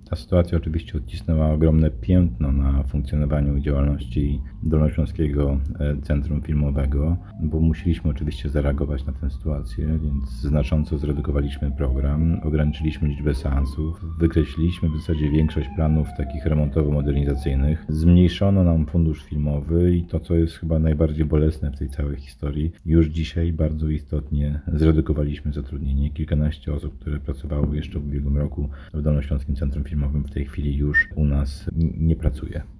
Ta sytuacja oczywiście odcisnęła ogromne piętno na funkcjonowaniu i działalności Dolnośląskiego Centrum Filmowego, bo musieliśmy oczywiście zareagować na tę sytuację, więc znacząco zredukowaliśmy program, ograniczyliśmy liczbę seansów, wykreśliliśmy w zasadzie większość planów takich remontowo-modernizacyjnych, zmniejszono nam fundusz filmowy i to, co jest chyba najbardziej bolesne w tej całej historii, już dzisiaj bardzo istotnie zredukowaliśmy zatrudnienie. Kilkanaście osób, które pracowało jeszcze w ubiegłym roku w Dolnośląskim Centrum Filmowym, w tej chwili już u nas nie pracuje.